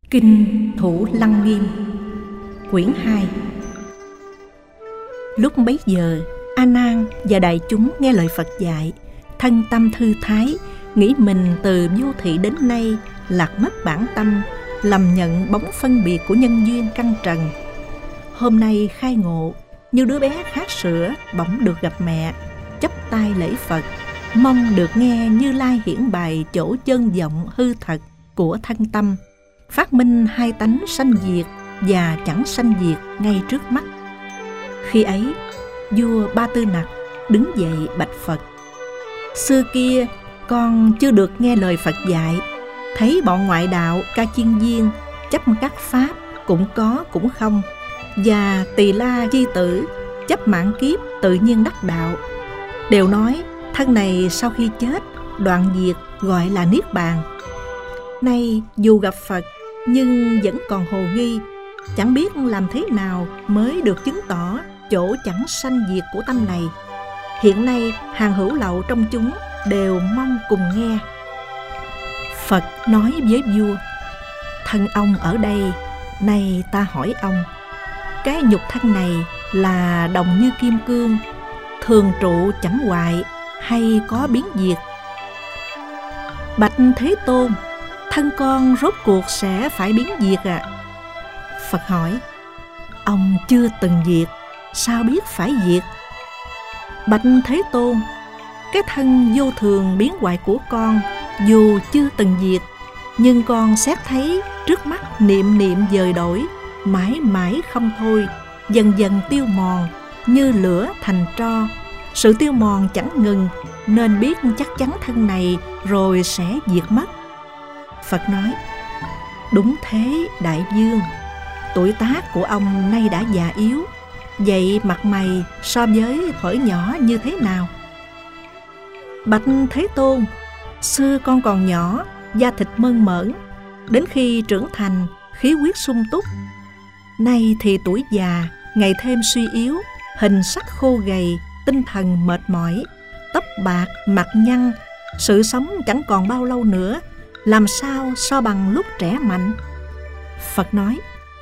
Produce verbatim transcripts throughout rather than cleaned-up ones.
Kinh Thủ Lăng Nghiêm, quyển hai. Lúc bấy giờ, A Nan và đại chúng nghe lời Phật dạy, thân tâm thư thái, nghĩ mình từ vô thị đến nay lạc mất bản tâm, lầm nhận bóng phân biệt của nhân duyên căn trần. Hôm nay khai ngộ, như đứa bé khát sữa bỗng được gặp mẹ, chắp tay lễ Phật, mong được nghe Như Lai hiển bày chỗ chân vọng hư thật của thân tâm, phát minh hai tánh sanh diệt và chẳng sanh diệt ngay trước mắt. Khi ấy, vua Ba Tư Nặc đứng dậy bạch Phật: xưa kia con chưa được nghe lời Phật dạy, thấy bọn ngoại đạo ca chiên viên chấp các pháp cũng có cũng không, và Tỳ La Chi Tử chấp mãn kiếp tự nhiên đắc đạo, đều nói thân này sau khi chết đoạn diệt gọi là niết bàn. Nay dù gặp Phật nhưng vẫn còn hồ nghi, chẳng biết làm thế nào mới được chứng tỏ chỗ chẳng sanh diệt của tâm này. Hiện nay hàng hữu lậu trong chúng đều mong cùng nghe. Phật nói với vua: thân ông ở đây, nay ta hỏi ông, cái nhục thân này là đồng như kim cương, thường trụ chẳng hoại hay có biến diệt? Bạch Thế Tôn, thân con rốt cuộc sẽ phải biến diệt ạ. À? Phật hỏi: ông chưa từng diệt, sao biết phải diệt? Bạch Thế Tôn, cái thân vô thường biến hoại của con dù chưa từng diệt, nhưng con xét thấy trước mắt niệm niệm dời đổi, mãi mãi không thôi, dần dần tiêu mòn, như lửa thành tro. Sự tiêu mòn chẳng ngừng, nên biết chắc chắn thân này rồi sẽ diệt mất. Phật nói: đúng thế đại vương, tuổi tác của ông nay đã già yếu, vậy mặt mày so với thuở nhỏ như thế nào? Bạch Thế Tôn, xưa con còn nhỏ, da thịt mơn mởn, đến khi trưởng thành khí huyết sung túc. Nay thì tuổi già, ngày thêm suy yếu, hình sắc khô gầy, tinh thần mệt mỏi, tóc bạc, mặt nhăn, sự sống chẳng còn bao lâu nữa, làm sao so bằng lúc trẻ mạnh? Phật nói: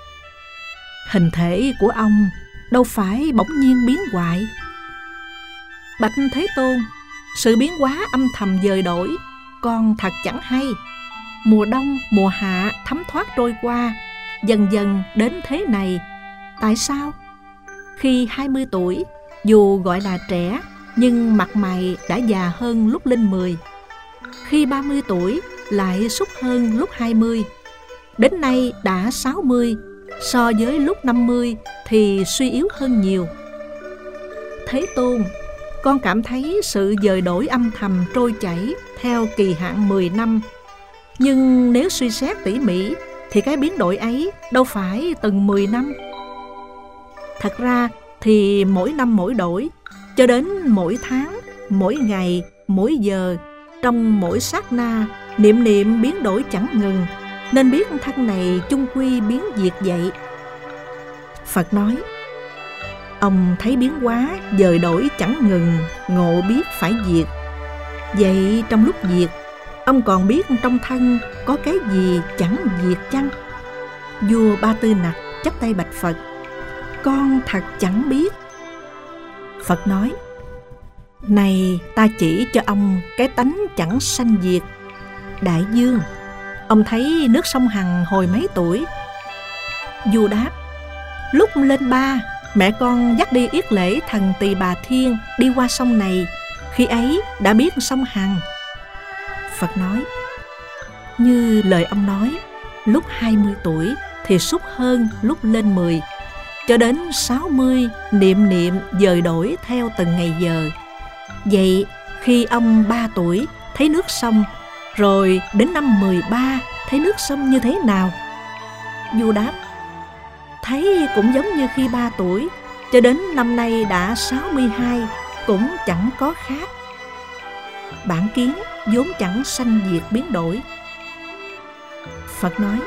hình thể của ông đâu phải bỗng nhiên biến hoại. Bạch Thế Tôn, sự biến hóa âm thầm dời đổi, con thật chẳng hay. Mùa đông, mùa hạ thấm thoát trôi qua, dần dần đến thế này. Tại sao? Khi hai mươi tuổi, dù gọi là trẻ, nhưng mặt mày đã già hơn lúc lên mười. Khi ba mươi tuổi, lại sút hơn lúc hai mươi. Đến nay đã sáu mươi, so với lúc năm mươi thì suy yếu hơn nhiều. Thế Tôn, con cảm thấy sự dời đổi âm thầm trôi chảy theo kỳ hạn mười năm. Nhưng nếu suy xét tỉ mỉ thì cái biến đổi ấy đâu phải từng mười năm. Thật ra thì mỗi năm mỗi đổi, cho đến mỗi tháng, mỗi ngày, mỗi giờ, trong mỗi sát na, niệm niệm biến đổi chẳng ngừng, nên biết thân này chung quy biến diệt vậy. Phật nói: ông thấy biến hóa dời đổi chẳng ngừng, ngộ biết phải diệt. Vậy trong lúc diệt, ông còn biết trong thân có cái gì chẳng diệt chăng? Vua Ba Tư Nặc chắp tay bạch Phật: con thật chẳng biết. Phật nói: này ta chỉ cho ông cái tánh chẳng sanh diệt. Đại vương, ông thấy nước sông Hằng hồi mấy tuổi? Vua đáp: lúc lên ba, mẹ con dắt đi yết lễ thần Tỳ Bà Thiên đi qua sông này, khi ấy đã biết sông Hằng. Phật nói: như lời ông nói, lúc hai mươi tuổi thì sút hơn lúc lên mười, cho đến sáu mươi niệm niệm dời đổi theo từng ngày giờ. Vậy khi ông ba tuổi thấy nước sông, rồi đến năm mười ba thấy nước sông như thế nào? Vua đáp: thấy cũng giống như khi ba tuổi, cho đến năm nay đã sáu mươi hai, cũng chẳng có khác. Bản kiến vốn chẳng sanh diệt biến đổi. Phật nói: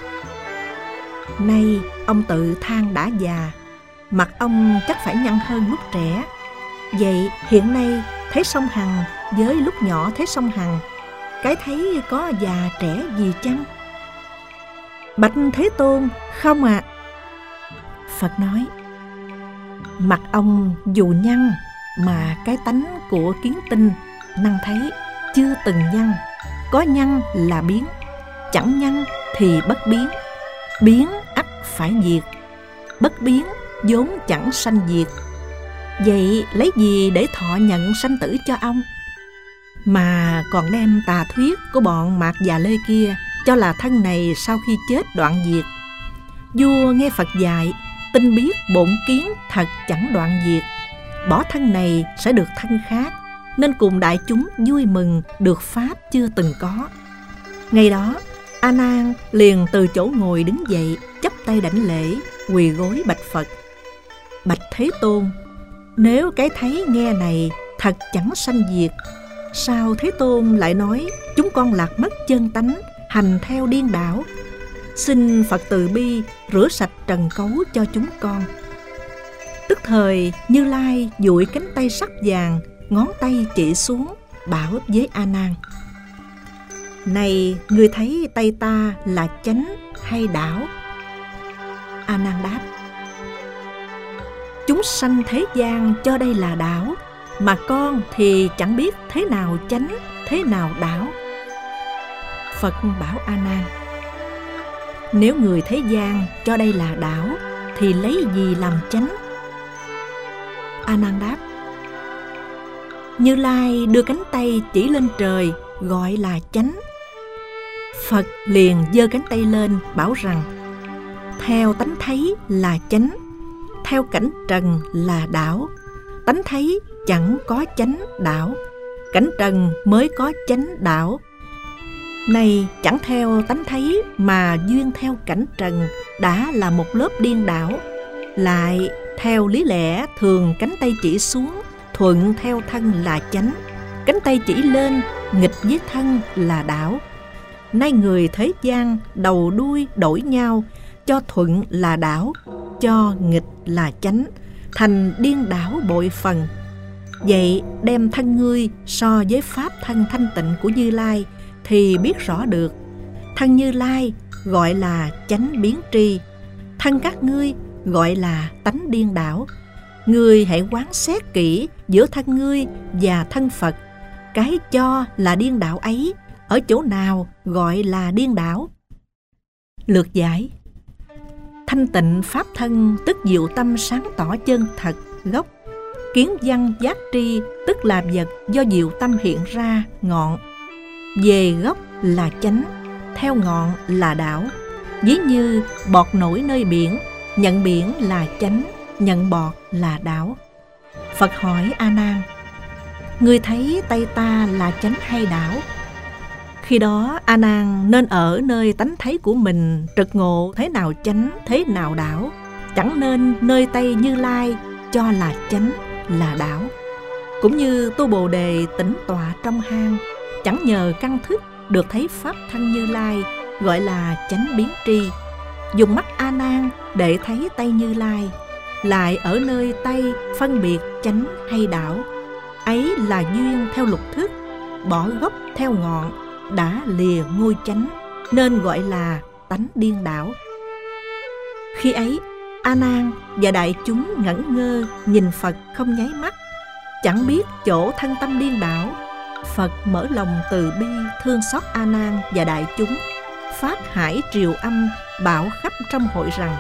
nay ông tự than đã già, mặt ông chắc phải nhăn hơn lúc trẻ. Vậy hiện nay thấy sông Hằng với lúc nhỏ thấy sông Hằng, cái thấy có già trẻ gì chăng? Bạch Thế Tôn, không ạ. À. Phật nói: mặt ông dù nhăn, mà cái tánh của kiến tinh năng thấy chưa từng nhăn. Có nhăn là biến, chẳng nhăn thì bất biến. Biến ắt phải diệt, bất biến vốn chẳng sanh diệt. Vậy lấy gì để thọ nhận sanh tử cho ông? Mà còn đem tà thuyết của bọn Mạt Già Lê kia cho là thân này sau khi chết đoạn diệt. Vua nghe Phật dạy, tin biết bổn kiến thật chẳng đoạn diệt, bỏ thân này sẽ được thân khác, nên cùng đại chúng vui mừng được pháp chưa từng có. Ngày đó, A Nan liền từ chỗ ngồi đứng dậy, chắp tay đảnh lễ, quỳ gối bạch Phật: bạch Thế Tôn, nếu cái thấy nghe này thật chẳng sanh diệt, sao Thế Tôn lại nói chúng con lạc mất chân tánh, hành theo điên đảo? Xin Phật từ bi rửa sạch trần cấu cho chúng con. Tức thời Như Lai duỗi cánh tay sắc vàng, ngón tay chỉ xuống, bảo với A Nan: này, ngươi thấy tay ta là chánh hay đảo? A Nan đáp: chúng sanh thế gian cho đây là đảo, mà con thì chẳng biết thế nào chánh, thế nào đảo. Phật bảo A Nan: nếu người thế gian cho đây là đảo, thì lấy gì làm chánh? A Nan đáp: Như Lai đưa cánh tay chỉ lên trời, gọi là chánh. Phật liền giơ cánh tay lên bảo rằng: theo tánh thấy là chánh, theo cảnh trần là đảo. Tánh thấy chẳng có chánh đảo, cảnh trần mới có chánh đảo. Này, chẳng theo tánh thấy mà duyên theo cảnh trần đã là một lớp điên đảo. Lại theo lý lẽ thường cánh tay chỉ xuống, thuận theo thân là chánh, cánh tay chỉ lên nghịch với thân là đảo. Nay người thế gian đầu đuôi đổi nhau, cho thuận là đảo, cho nghịch là chánh, thành điên đảo bội phần. Vậy đem thân ngươi so với pháp thân thanh tịnh của Như Lai thì biết rõ được. Thân Như Lai gọi là chánh biến tri, thân các ngươi gọi là tánh điên đảo. Ngươi hãy quán xét kỹ giữa thân ngươi và thân Phật, cái cho là điên đảo ấy ở chỗ nào gọi là điên đảo? Lược giải: thanh tịnh pháp thân tức diệu tâm sáng tỏ chân thật gốc. Kiến văn giác tri tức là vật do diệu tâm hiện ra ngọn. Về gốc là chánh, theo ngọn là đảo. Ví như bọt nổi nơi biển, nhận biển là chánh, nhận bọt là đảo. Phật hỏi A Nan: ngươi thấy tay ta là chánh hay đảo? Khi đó A Nan nên ở nơi tánh thấy của mình trực ngộ thế nào chánh, thế nào đảo, chẳng nên nơi tay Như Lai cho là chánh, là đảo. Cũng như tu Bồ Đề tĩnh tọa trong hang, chẳng nhờ căn thức được thấy pháp thân Như Lai, gọi là chánh biến tri. Dùng mắt A Nan để thấy tay Như Lai, lại ở nơi tay phân biệt chánh hay đảo. Ấy là duyên theo lục thức, bỏ gốc theo ngọn, đã lìa ngôi chánh, nên gọi là tánh điên đảo. Khi ấy A Nan và đại chúng ngẩn ngơ nhìn Phật không nháy mắt, chẳng biết chỗ thân tâm điên đảo. Phật mở lòng từ bi thương xót A Nan và đại chúng, phát hải triều âm bảo khắp trong hội rằng: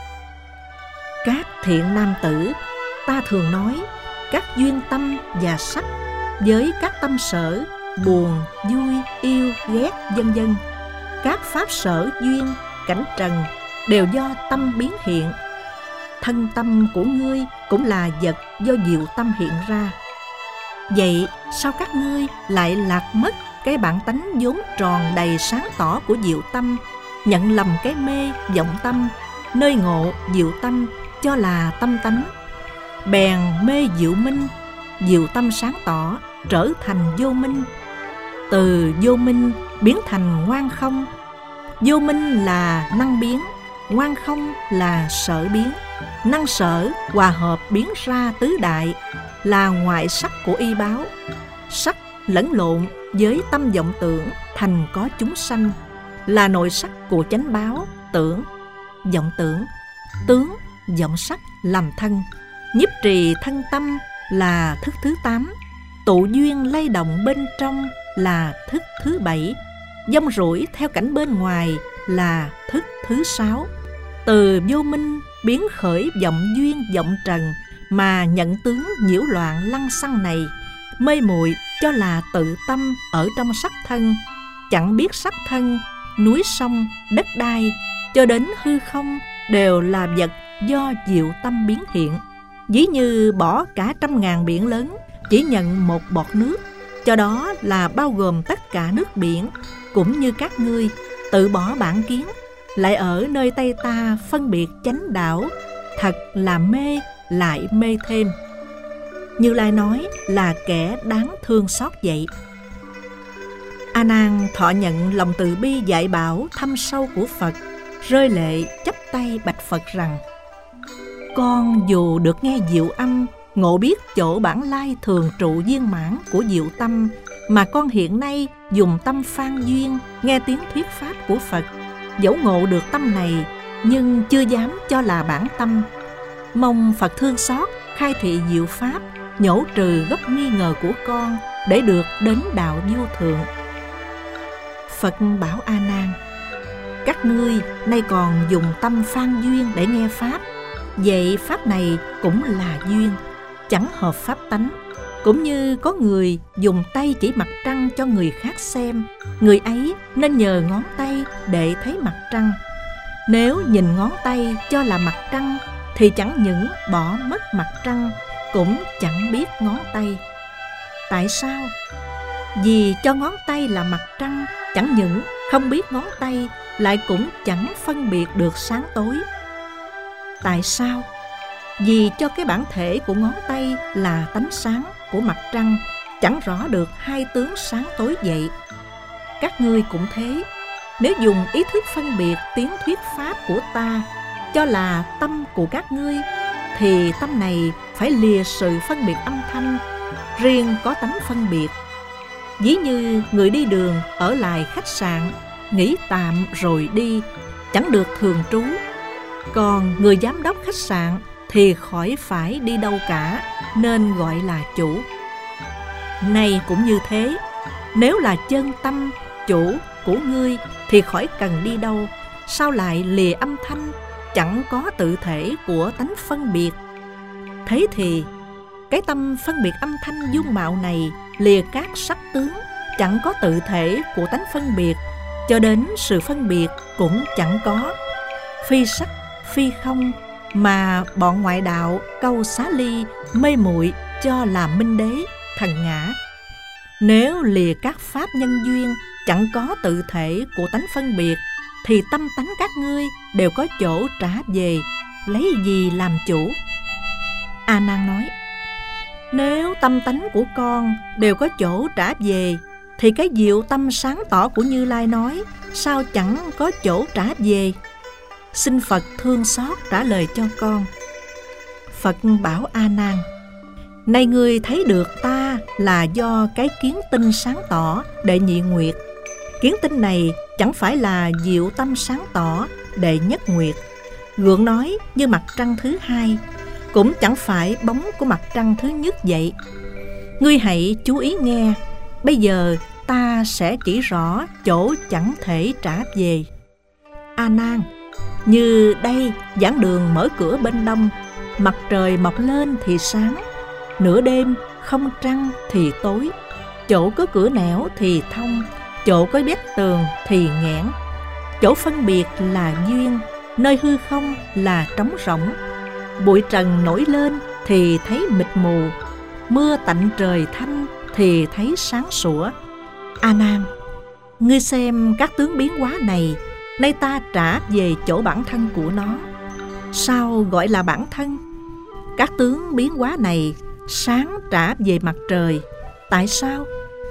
các thiện nam tử, ta thường nói các duyên tâm và sắc, với các tâm sở buồn, vui, yêu, ghét, vân vân, các pháp sở duyên, cảnh trần đều do tâm biến hiện. Thân tâm của ngươi cũng là vật do diệu tâm hiện ra. Vậy sao các ngươi lại lạc mất cái bản tánh vốn tròn đầy sáng tỏ của diệu tâm, nhận lầm cái mê vọng tâm, nơi ngộ diệu tâm cho là tâm tánh, bèn mê diệu minh, diệu tâm sáng tỏ trở thành vô minh, từ vô minh biến thành ngoan không. Vô minh là năng biến, ngoan không là sở biến. Năng sở hòa hợp biến ra tứ đại, là ngoại sắc của y báo. Sắc lẫn lộn với tâm vọng tưởng thành có chúng sanh, là nội sắc của chánh báo, tưởng, vọng tưởng, tướng, vọng sắc làm thân. Nhiếp trì thân tâm là thức thứ tám. Tụ duyên lay động bên trong là thức thứ bảy. Dông rủi theo cảnh bên ngoài là thức thứ sáu. Từ vô minh biến khởi vọng duyên vọng trần, mà nhận tướng nhiễu loạn lăng xăng này. Mê muội cho là tự tâm ở trong sắc thân, chẳng biết sắc thân, núi sông, đất đai, cho đến hư không đều là vật do diệu tâm biến hiện. Ví như bỏ cả trăm ngàn biển lớn, chỉ nhận một bọt nước, cho đó là bao gồm tất cả nước biển. Cũng như các ngươi tự bỏ bản kiến, lại ở nơi Tây ta phân biệt chánh đạo, thật là mê lại mê thêm. Như Lai nói là kẻ đáng thương xót vậy. A Nan thọ nhận lòng từ bi dạy bảo thâm sâu của Phật, rơi lệ chắp tay bạch Phật rằng: con dù được nghe diệu âm, ngộ biết chỗ bản lai thường trụ viên mãn của diệu tâm, mà con hiện nay dùng tâm phan duyên nghe tiếng thuyết pháp của Phật, dẫu ngộ được tâm này nhưng chưa dám cho là bản tâm. Mong Phật thương xót khai thị diệu pháp, nhổ trừ gốc nghi ngờ của con để được đến đạo vô thượng. Phật bảo A Nan: các ngươi nay còn dùng tâm phan duyên để nghe pháp, vậy pháp này cũng là duyên, chẳng hợp pháp tánh. Cũng như có người dùng tay chỉ mặt trăng cho người khác xem, người ấy nên nhờ ngón tay để thấy mặt trăng. Nếu nhìn ngón tay cho là mặt trăng thì chẳng những bỏ mất mặt trăng, cũng chẳng biết ngón tay. Tại sao? Vì cho ngón tay là mặt trăng, chẳng những không biết ngón tay, lại cũng chẳng phân biệt được sáng tối. Tại sao? Vì cho cái bản thể của ngón tay là tánh sáng của mặt trăng, chẳng rõ được hai tướng sáng tối vậy. Các ngươi cũng thế, nếu dùng ý thức phân biệt tiếng thuyết pháp của ta cho là tâm của các ngươi, thì tâm này phải lìa sự phân biệt âm thanh, riêng có tánh phân biệt. Ví như người đi đường ở lại khách sạn, nghỉ tạm rồi đi, chẳng được thường trú. Còn người giám đốc khách sạn thì khỏi phải đi đâu cả, nên gọi là chủ. Này cũng như thế, nếu là chân tâm chủ của ngươi thì khỏi cần đi đâu, sao lại lìa âm thanh, chẳng có tự thể của tánh phân biệt. Thế thì cái tâm phân biệt âm thanh dung mạo này lìa các sắc tướng, chẳng có tự thể của tánh phân biệt, cho đến sự phân biệt cũng chẳng có. Phi sắc, phi không, mà bọn ngoại đạo câu xá ly mê muội cho là minh đế, thần ngã. Nếu lìa các pháp nhân duyên, chẳng có tự thể của tánh phân biệt, thì tâm tánh các ngươi đều có chỗ trả về, lấy gì làm chủ? A Nan nói: nếu tâm tánh của con đều có chỗ trả về, thì cái diệu tâm sáng tỏ của Như Lai nói sao chẳng có chỗ trả về? Xin Phật thương xót trả lời cho con. Phật bảo A Nan: nay ngươi thấy được ta là do cái kiến tinh sáng tỏ đệ nhị nguyệt. Kiến tinh này chẳng phải là diệu tâm sáng tỏ đệ nhất nguyệt, gượng nói như mặt trăng thứ hai, cũng chẳng phải bóng của mặt trăng thứ nhất vậy. Ngươi hãy chú ý nghe, bây giờ ta sẽ chỉ rõ chỗ chẳng thể trả về. A Nan, như đây giảng đường mở cửa bên đông, mặt trời mọc lên thì sáng, nửa đêm không trăng thì tối, chỗ có cửa nẻo thì thông, chỗ có vách tường thì nghẽn. Chỗ phân biệt là duyên, nơi hư không là trống rỗng. Bụi trần nổi lên thì thấy mịt mù, mưa tạnh trời thanh thì thấy sáng sủa. A Nan, ngươi xem các tướng biến hóa này, nay ta trả về chỗ bản thân của nó. Sao gọi là bản thân? Các tướng biến hóa này sáng trả về mặt trời. Tại sao?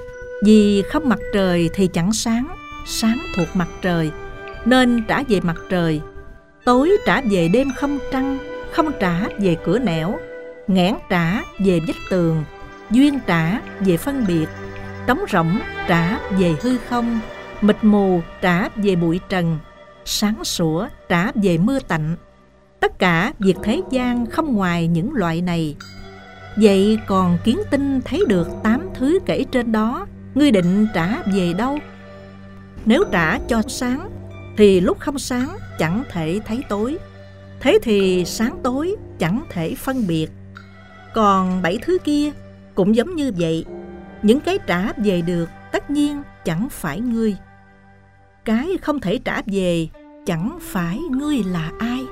Vì không mặt trời thì chẳng sáng, sáng thuộc mặt trời nên trả về mặt trời. Tối trả về đêm không trăng, không trả về cửa nẻo, nghẽn trả về vách tường, duyên trả về phân biệt, trống rỗng trả về hư không, mịt mù trả về bụi trần, sáng sủa trả về mưa tạnh. Tất cả việc thế gian không ngoài những loại này. Vậy còn kiến tinh thấy được tám thứ kể trên đó, ngươi định trả về đâu? Nếu trả cho sáng, thì lúc không sáng chẳng thể thấy tối. Thế thì sáng tối chẳng thể phân biệt. Còn bảy thứ kia cũng giống như vậy. Những cái trả về được tất nhiên chẳng phải ngươi. Cái không thể trả về chẳng phải ngươi là ai.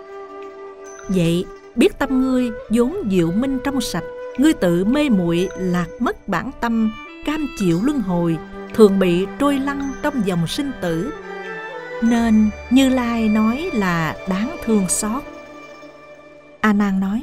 Vậy biết tâm ngươi vốn diệu minh trong sạch, ngươi tự mê muội lạc mất bản tâm, cam chịu luân hồi, thường bị trôi lăn trong dòng sinh tử. Nên Như Lai nói là đáng thương xót. A Nan nói: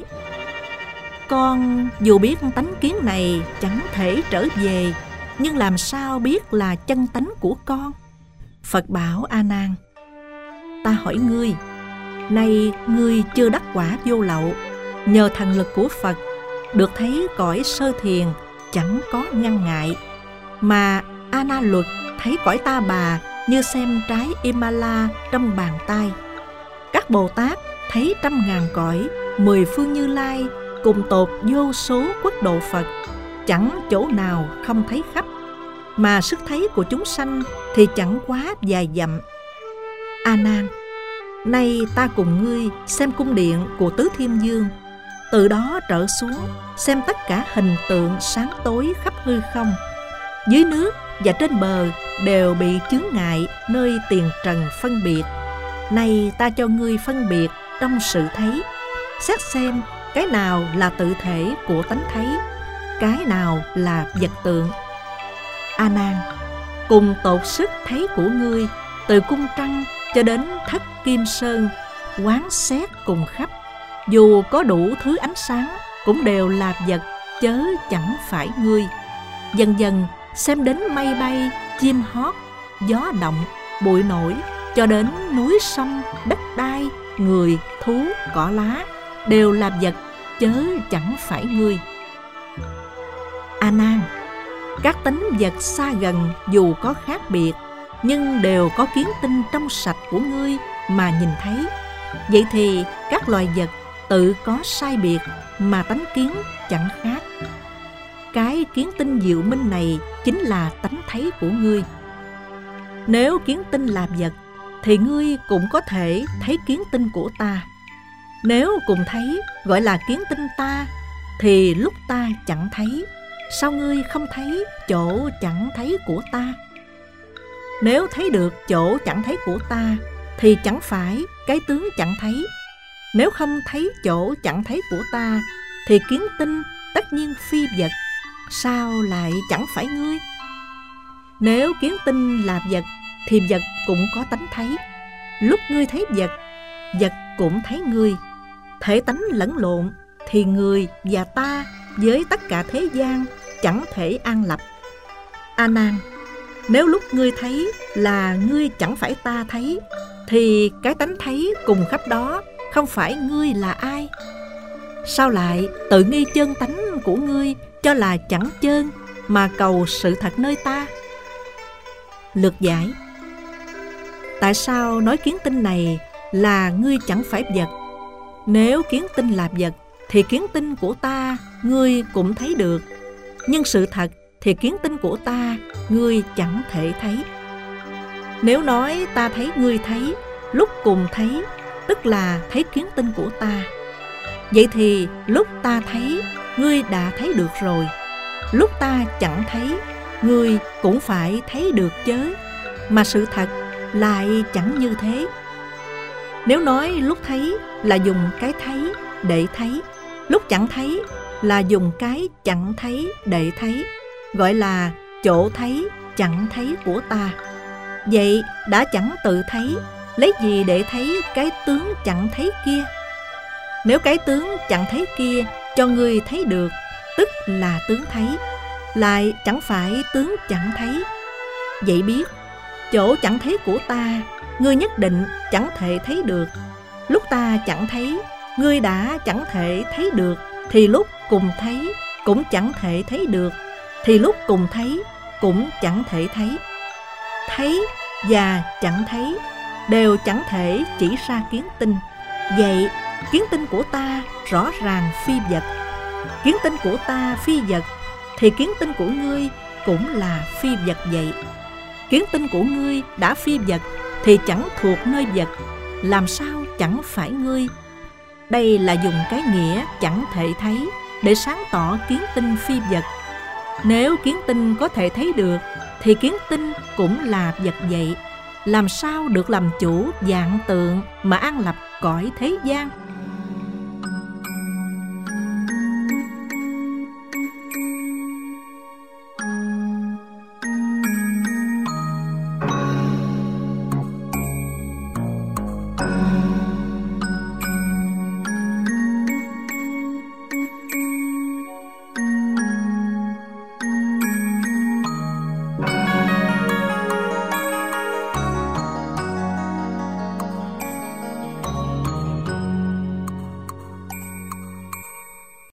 Con dù biết tánh kiến này chẳng thể trở về, nhưng làm sao biết là chân tánh của con? Phật bảo A Nan: Ta hỏi ngươi, nay ngươi chưa đắc quả vô lậu, nhờ thần lực của Phật được thấy cõi sơ thiền chẳng có ngăn ngại, mà A Na Luật thấy cõi Ta Bà như xem trái Imala trong bàn tay. Các Bồ Tát thấy trăm ngàn cõi, mười phương Như Lai cùng tột vô số quốc độ Phật, chẳng chỗ nào không thấy khắp, mà sức thấy của chúng sanh thì chẳng quá vài dặm. A Nan, nay ta cùng ngươi xem cung điện của Tứ Thiên Dương, từ đó trở xuống xem tất cả hình tượng sáng tối khắp hư không, dưới nước và trên bờ đều bị chướng ngại nơi tiền trần phân biệt. Nay ta cho ngươi phân biệt trong sự thấy, xét xem cái nào là tự thể của tánh thấy, cái nào là vật tượng. A Nan, cùng tột sức thấy của ngươi, từ cung trăng cho đến thất kim sơn, quán xét cùng khắp, dù có đủ thứ ánh sáng cũng đều là vật, chớ chẳng phải ngươi. Dần dần xem đến mây bay, chim hót, gió động, bụi nổi, cho đến núi sông, đất đai, người, thú, cỏ lá, đều là vật, chớ chẳng phải ngươi. A Nan, các tánh vật xa gần dù có khác biệt, nhưng đều có kiến tinh trong sạch của ngươi mà nhìn thấy. Vậy thì các loài vật tự có sai biệt, mà tánh kiến chẳng khác. Cái kiến tinh diệu minh này chính là tánh thấy của ngươi. Nếu kiến tinh là vật, thì ngươi cũng có thể thấy kiến tinh của ta. Nếu cùng thấy gọi là kiến tinh ta, thì lúc ta chẳng thấy, sao ngươi không thấy chỗ chẳng thấy của ta? Nếu thấy được chỗ chẳng thấy của ta, thì chẳng phải cái tướng chẳng thấy. Nếu không thấy chỗ chẳng thấy của ta, thì kiến tinh tất nhiên phi vật, sao lại chẳng phải ngươi? Nếu kiến tinh là vật, thì vật cũng có tánh thấy. Lúc ngươi thấy vật, vật cũng thấy ngươi. Thể tánh lẫn lộn, thì người và ta với tất cả thế gian chẳng thể an lập. A Nan, nếu lúc ngươi thấy là ngươi chẳng phải ta thấy, thì cái tánh thấy cùng khắp đó không phải ngươi là ai? Sao lại tự nghi chân tánh của ngươi cho là chẳng chơn, mà cầu sự thật nơi ta? Lược giải: tại sao nói kiến tinh này là ngươi chẳng phải vật? Nếu kiến tinh là vật, thì kiến tinh của ta ngươi cũng thấy được, nhưng sự thật thì kiến tinh của ta ngươi chẳng thể thấy. Nếu nói ta thấy ngươi thấy, lúc cùng thấy, tức là thấy kiến tinh của ta. Vậy thì lúc ta thấy, ngươi đã thấy được rồi. Lúc ta chẳng thấy, ngươi cũng phải thấy được chớ, mà sự thật lại chẳng như thế. Nếu nói lúc thấy là dùng cái thấy để thấy, lúc chẳng thấy là dùng cái chẳng thấy để thấy, gọi là chỗ thấy chẳng thấy của ta. Vậy đã chẳng tự thấy, lấy gì để thấy cái tướng chẳng thấy kia? Nếu cái tướng chẳng thấy kia cho ngươi thấy được, tức là tướng thấy, lại chẳng phải tướng chẳng thấy. Vậy biết chỗ chẳng thấy của ta, ngươi nhất định chẳng thể thấy được. Lúc ta chẳng thấy, ngươi đã chẳng thể thấy được, thì lúc cùng thấy cũng chẳng thể thấy được, thì lúc cùng thấy cũng chẳng thể thấy. Thấy và chẳng thấy đều chẳng thể chỉ ra kiến tinh. Vậy kiến tinh của ta rõ ràng phi vật. Kiến tinh của ta phi vật, thì kiến tinh của ngươi cũng là phi vật vậy. Kiến tinh của ngươi đã phi vật thì chẳng thuộc nơi vật, làm sao chẳng phải ngươi? Đây là dùng cái nghĩa chẳng thể thấy để sáng tỏ kiến tinh phi vật. Nếu kiến tinh có thể thấy được thì kiến tinh cũng là vật vậy, làm sao được làm chủ vạn tượng mà an lập cõi thế gian?